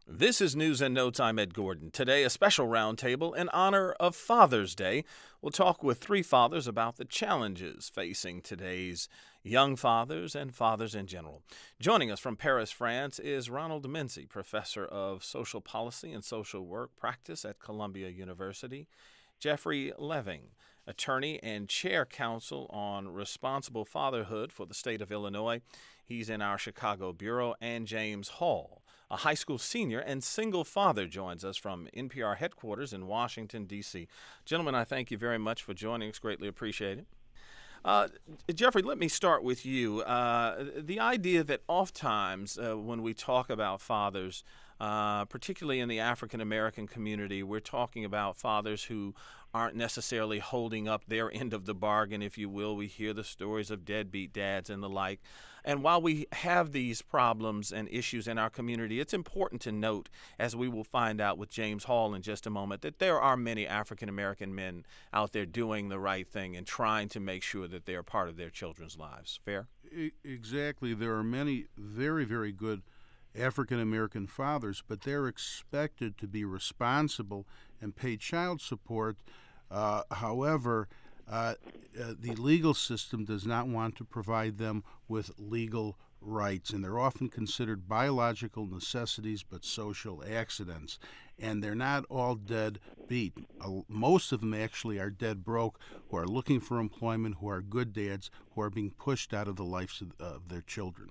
This is News and Notes. I'm Ed Gordon. Today, a special roundtable in honor of Father's Day. We'll talk with three fathers about the challenges facing today's young fathers and fathers in general. Joining us from Paris, France, is Ronald Mincy, professor of social policy and social work practice at Columbia University. Jeffrey Leving, attorney and chair counsel on responsible fatherhood for the state of Illinois. He's in our Chicago bureau. And James Hall, a high school senior and single father, joins us from NPR headquarters in Washington, D.C. Gentlemen, I thank you very much for joining us. Greatly appreciate it. Jeffrey, let me start with you. The idea that oftentimes when we talk about fathers, particularly in the African American community, we're talking about fathers who aren't necessarily holding up their end of the bargain, if you will. We hear the stories of deadbeat dads and the like. And while we have these problems and issues in our community, it's important to note, as we will find out with James Hall in just a moment, that there are many African American men out there doing the right thing and trying to make sure that they are part of their children's lives. Fair? Exactly. There are many very, very good African American fathers, but they're expected to be responsible and pay child support. However, the legal system does not want to provide them with legal rights, and they're often considered biological necessities but social accidents. And they're not all dead beat. Most of them actually are dead broke, who are looking for employment, who are good dads, who are being pushed out of the lives of their children.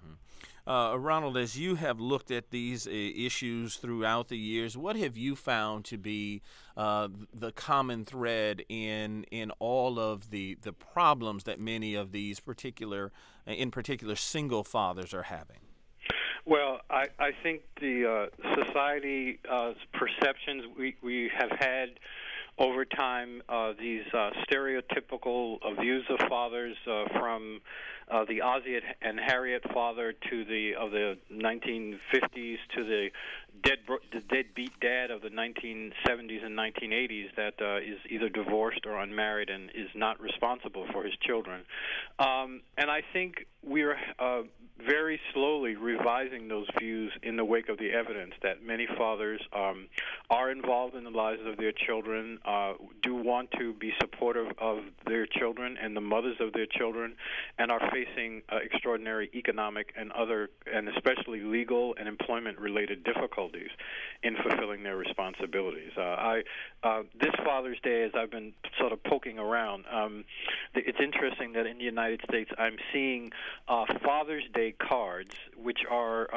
Ronald, as you have looked at these issues throughout the years, what have you found to be the common thread in all of the problems that many of these particular single fathers are having? Well, I think the society perceptions we have had over time, these stereotypical views of fathers from the Ozzie and Harriet father to the 1950s to the deadbeat dad of the 1970s and 1980s that is either divorced or unmarried and is not responsible for his children. And I think we're very slowly revising those views in the wake of the evidence that many fathers are involved in the lives of their children, do want to be supportive of their children and the mothers of their children, and are facing extraordinary economic and especially legal and employment-related difficulties in fulfilling their responsibilities. This Father's Day, as I've been sort of poking around, it's interesting that in the United States I'm seeing Father's Day cards, which are,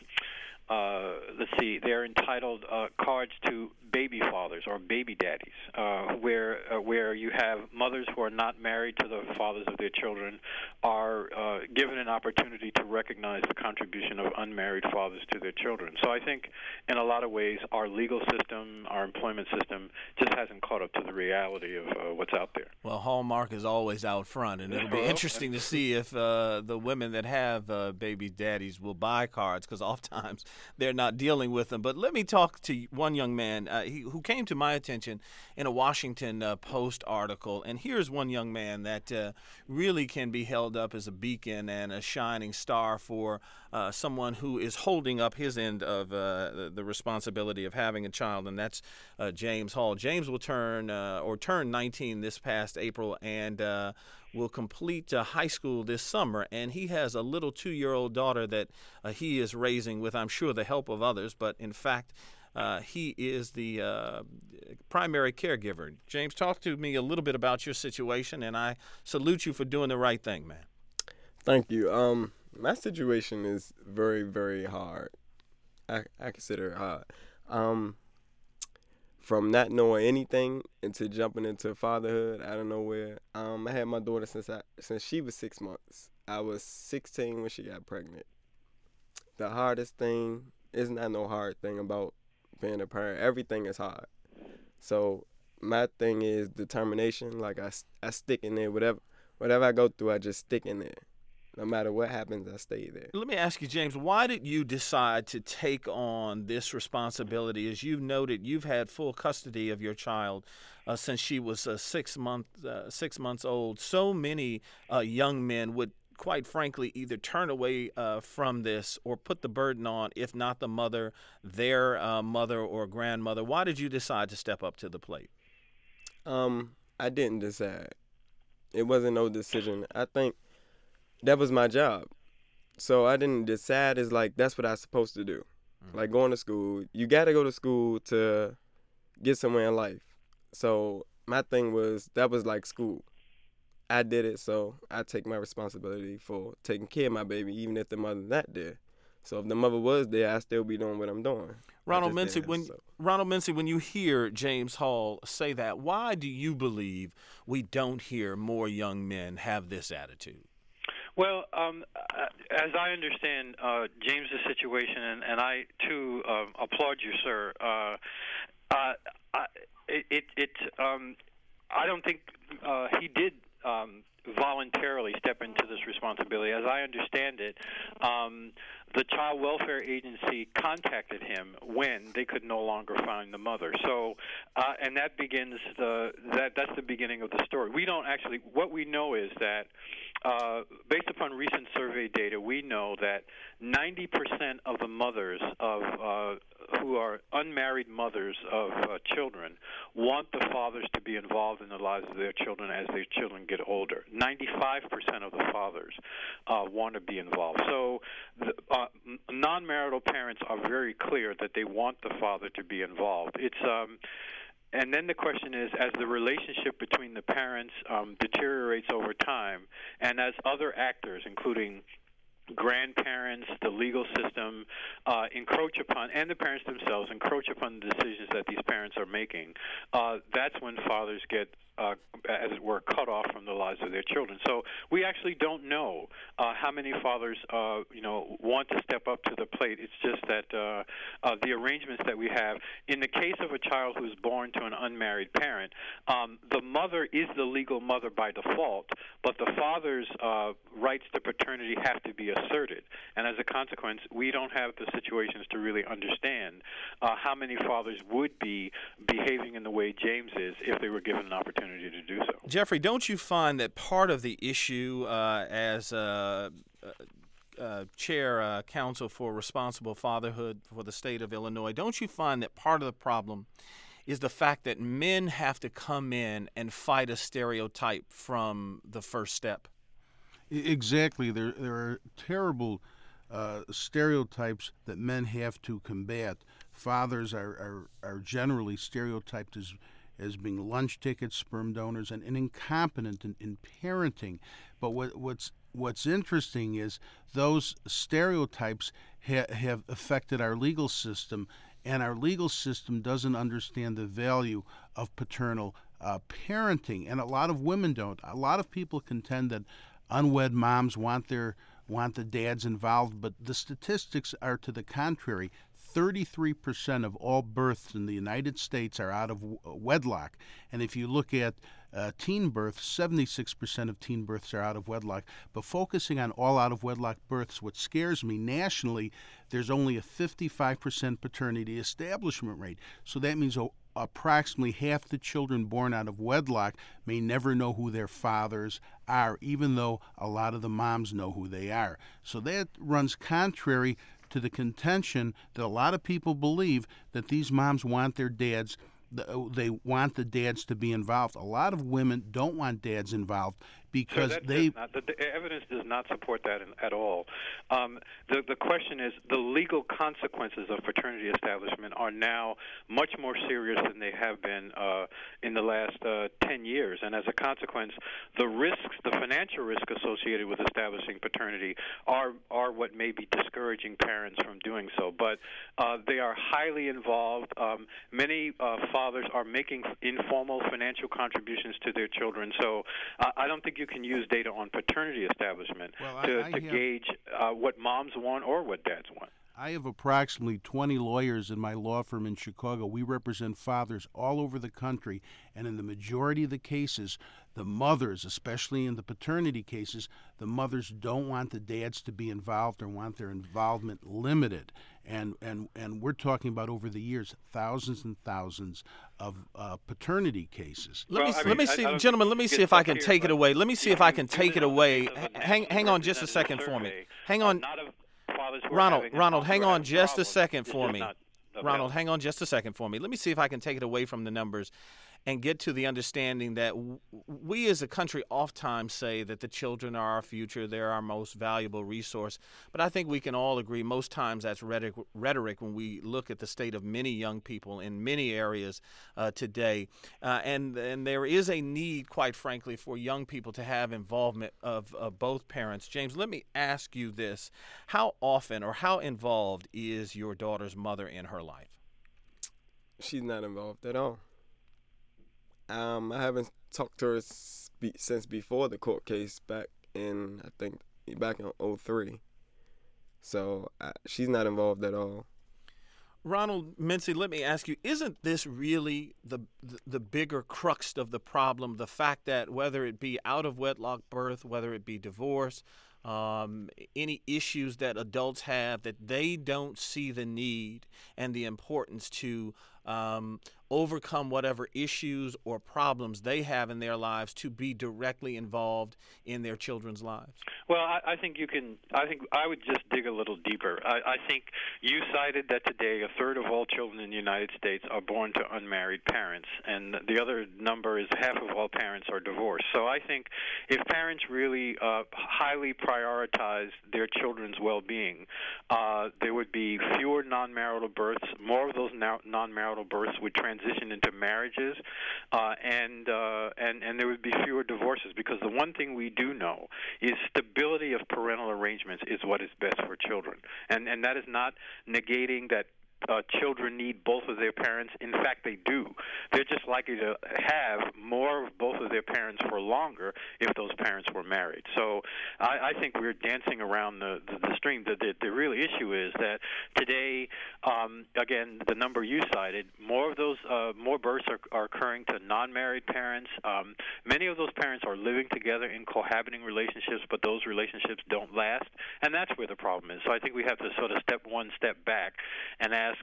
they're entitled cards to baby fathers or baby daddies, where you have mothers who are not married to the fathers of their children are given an opportunity to recognize the contribution of unmarried fathers to their children. So I think in a lot of ways our legal system, our employment system just hasn't caught up to the reality of what's out there. Well, Hallmark is always out front, and it'll be interesting to see if the women that have baby daddies will buy cards, because oftentimes they're not dealing with them. But let me talk to one young man who came to my attention in a Washington Post article. And here's one young man that really can be held up as a beacon and a shining star for someone who is holding up his end of the responsibility of having a child, and that's James Hall. James will turn 19 this past April and will complete high school this summer, and he has a little 2-year-old daughter that he is raising with, I'm sure, the help of others, but in fact, he is the primary caregiver. James, talk to me a little bit about your situation, and I salute you for doing the right thing, man. Thank you. My situation is very, very hard. I consider it hard. From not knowing anything into jumping into fatherhood out of nowhere. I had my daughter since she was 6 months. I was 16 when she got pregnant. The hardest thing is not no hard thing about being a parent. Everything is hard. So my thing is determination. Like I stick in there. Whatever I go through, I just stick in there. No matter what happens, I stay there. Let me ask you, James, why did you decide to take on this responsibility? As you've noted, you've had full custody of your child since she was 6 months old. So many young men would quite frankly, either turn away from this or put the burden on, if not the mother, their mother or grandmother? Why did you decide to step up to the plate? I didn't decide. It wasn't no decision. I think that was my job. So I didn't decide. It's like, that's what I'm supposed to do. Like going to school. You got to go to school to get somewhere in life. So my thing was, that was like school. I did it, so I take my responsibility for taking care of my baby, even if the mother not there. So if the mother was there, I'd still be doing what I'm doing. Ronald Mincy, when you hear James Hall say that, why do you believe we don't hear more young men have this attitude? Well, as I understand James's situation, and I too applaud you, sir. I don't think he did voluntarily step into this responsibility. As I understand it, the Child Welfare Agency contacted him when they could no longer find the mother. So, and that begins that's the beginning of the story. We don't actually. What we know is that, based upon recent survey data, we know that 90% of the mothers of who are unmarried mothers of children want the fathers to be involved in the lives of their children as their children get older. 95% of the fathers want to be involved. So non-marital parents are very clear that they want the father to be involved. And then the question is, as the relationship between the parents deteriorates over time, and as other actors, including grandparents, the legal system, encroach upon, and the parents themselves encroach upon the decisions that these parents are making, that's when fathers get, as it were, cut off from the lives of their children. So we actually don't know how many fathers, want to step up to the plate. It's just that the arrangements that we have, in the case of a child who's born to an unmarried parent, the mother is the legal mother by default, but the father's rights to paternity have to be asserted. And as a consequence, we don't have the situations to really understand how many fathers would be behaving in the way James is if they were given an opportunity to do so. Jeffrey, don't you find that part of the issue as Chair Council for Responsible Fatherhood for the state of Illinois, don't you find that part of the problem is the fact that men have to come in and fight a stereotype from the first step? Exactly. There are terrible stereotypes that men have to combat. Fathers are generally stereotyped as being lunch tickets, sperm donors, and incompetent in parenting. But what's interesting is those stereotypes have affected our legal system, and our legal system doesn't understand the value of paternal parenting, and a lot of women don't. A lot of people contend that unwed moms want the dads involved, but the statistics are to the contrary. 33% of all births in the United States are out of wedlock. And if you look at teen births, 76% of teen births are out of wedlock. But focusing on all out of wedlock births, what scares me, nationally, there's only a 55% paternity establishment rate. So that means approximately half the children born out of wedlock may never know who their fathers are, even though a lot of the moms know who they are. So that runs contrary to the contention that a lot of people believe that these moms want their dads, they want the dads to be involved. A lot of women don't want dads involved because the evidence does not support that at all. The question is, the legal consequences of paternity establishment are now much more serious than they have been in the last 10 years. And as a consequence, the risks, the financial risk associated with establishing paternity are what may be discouraging parents from doing so. But they are highly involved. Many fathers are making informal financial contributions to their children. So I don't think you can use data on paternity establishment to gauge what moms want or what dads want. I have approximately 20 lawyers in my law firm in Chicago. We represent fathers all over the country, and in the majority of the cases, the mothers, especially in the paternity cases, the mothers don't want the dads to be involved or want their involvement limited. And we're talking about, over the years, thousands and thousands of paternity cases. Let me see, gentlemen. Let me see if I can take it away. Let me see if I can take it away. Hang on just a second for me. Hang on. Ronald, hang on just a second for me. Ronald, hang on just a second for me. Let me see if I can take it away from the numbers and get to the understanding that we as a country oftentimes say that the children are our future, they're our most valuable resource. But I think we can all agree most times that's rhetoric when we look at the state of many young people in many areas today. And there is a need, quite frankly, for young people to have involvement of both parents. James, let me ask you this. How often or how involved is your daughter's mother in her life? She's not involved at all. I haven't talked to her since before the court case back in 2003. So she's not involved at all. Ronald Mincy, let me ask you, isn't this really the bigger crux of the problem, the fact that whether it be out-of-wedlock birth, whether it be divorce, any issues that adults have, that they don't see the need and the importance to overcome whatever issues or problems they have in their lives to be directly involved in their children's lives? Well, I think I would just dig a little deeper. I think you cited that today a third of all children in the United States are born to unmarried parents, and the other number is half of all parents are divorced. So I think if parents really highly prioritize their children's well-being, there would be fewer non-marital births. More of those non-marital births would transition into marriages, and there would be fewer divorces, because the one thing we do know is stability of parental arrangements is what is best for children, and that is not negating that children need both of their parents. In fact, they do. They're just likely to have more of both of their parents for longer if those parents were married. So I think we're dancing around the stream. The real issue is that today, again, the number you cited, more of those more births are occurring to non-married parents. Many of those parents are living together in cohabiting relationships, but those relationships don't last, and that's where the problem is. So I think we have to sort of step back and ask,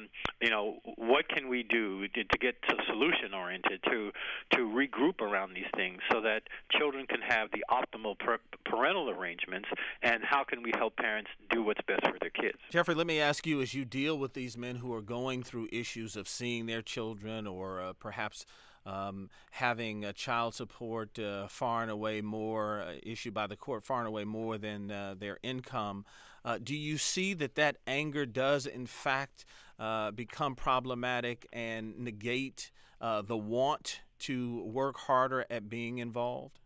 what can we do to get solution-oriented, to regroup around these things so that children can have the optimal parental arrangements, and how can we help parents do what's best for their kids? Jeffrey, let me ask you, as you deal with these men who are going through issues of seeing their children or perhaps having child support far and away more issued by the court, far and away more than their income, do you see that anger does, in fact, become problematic and negate the want to work harder at being involved?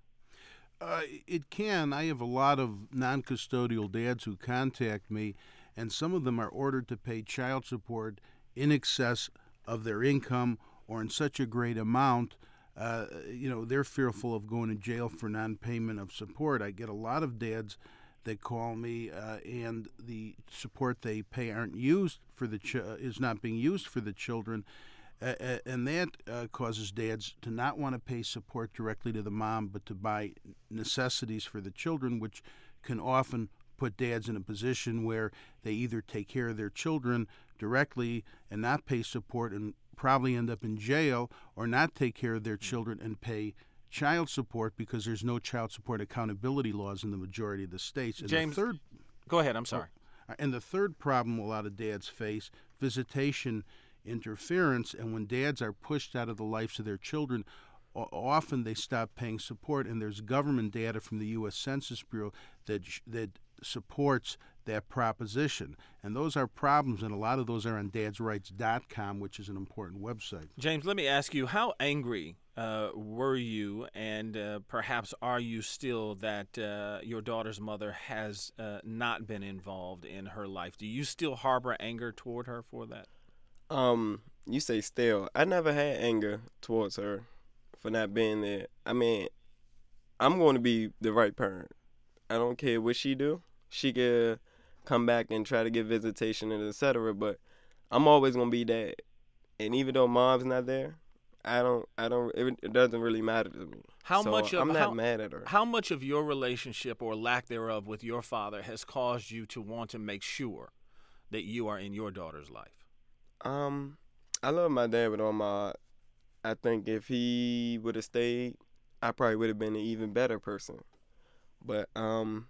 It can. I have a lot of non-custodial dads who contact me, and some of them are ordered to pay child support in excess of their income or in such a great amount, they're fearful of going to jail for non-payment of support. I get a lot of dads that call me, and the support they pay aren't used for is not being used for the children, and that causes dads to not want to pay support directly to the mom, but to buy necessities for the children, which can often put dads in a position where they either take care of their children directly and not pay support and probably end up in jail, or not take care of their children and pay child support, because there's no child support accountability laws in the majority of the states. And James, go ahead. I'm sorry. And the third problem a lot of dads face, visitation interference, and when dads are pushed out of the lives of their children, often they stop paying support, and there's government data from the U.S. Census Bureau that supports that proposition. And those are problems, and a lot of those are on dadsrights.com, which is an important website. James, let me ask you, how angry were you, and perhaps are you still, that your daughter's mother has not been involved in her life? Do you still harbor anger toward her for that? You say still. I never had anger towards her for not being there. I mean, I'm going to be the right parent. I don't care what she do. She can come back and try to get visitation and etc. But I'm always gonna be dad, and even though mom's not there, it doesn't really matter to me. I'm not mad at her. How much of your relationship or lack thereof with your father has caused you to want to make sure that you are in your daughter's life? I love my dad with all my heart. I think if he would have stayed, I probably would have been an even better person. But I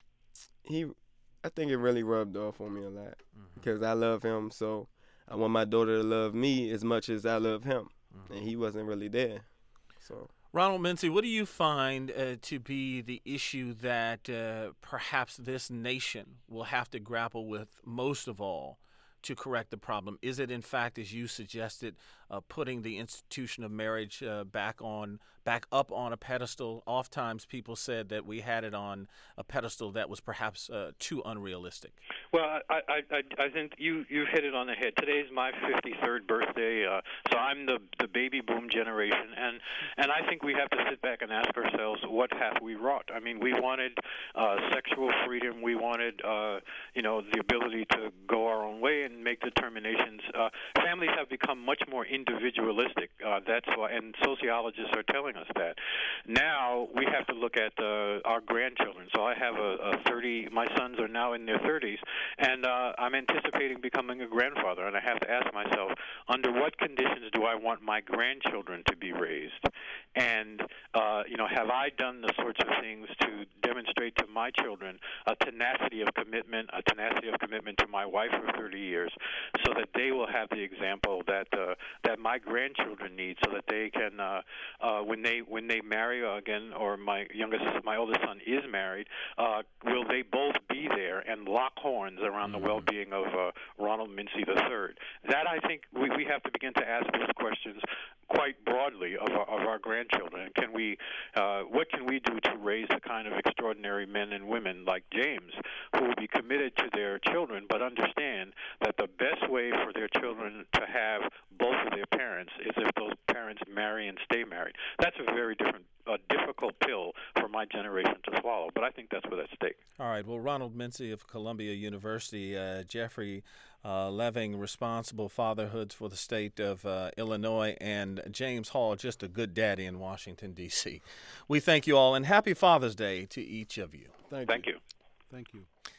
think it really rubbed off on me a lot because I love him, so I want my daughter to love me as much as I love him, and he wasn't really there. So, Ronald Mincy, what do you find to be the issue that perhaps this nation will have to grapple with most of all to correct the problem? Is it, in fact, as you suggested, putting the institution of marriage back up on a pedestal? Oftentimes people said that we had it on a pedestal that was perhaps too unrealistic. Well, I think you hit it on the head. Today's my 53rd birthday, so I'm the baby boom generation, and I think we have to sit back and ask ourselves, what have we wrought? I mean, we wanted sexual freedom. We wanted, the ability to go our own way and make determinations. Families have become much more individualistic. That's why, and sociologists are telling us that. Now we have to look at our grandchildren. So I have my sons are now in their 30s, and I'm anticipating becoming a grandfather, and I have to ask myself, under what conditions do I want my grandchildren to be raised? And, have I done the sorts of things to demonstrate to my children a tenacity of commitment to my wife for 30 years, so that they will have the example that my grandchildren need, so that they can, when they marry again, or my oldest son is married, will they both be there and lock horns around the well-being of Ronald Mincy III? That, I think, we have to begin to ask those questions quite broadly of our grandchildren. What can we do to raise the kind of extraordinary men and women like James, who will be committed to their children, but understand that the best way for their children to have both of their parents is if those parents marry and stay married. That's a very difficult pill for my generation to swallow, but I think that's what's at stake. All right. Well, Ronald Mincy of Columbia University, Jeffrey Leving, responsible fatherhoods for the state of Illinois, and James Hall, just a good daddy in Washington, D.C. We thank you all, and happy Father's Day to each of you. Thank you. Thank you.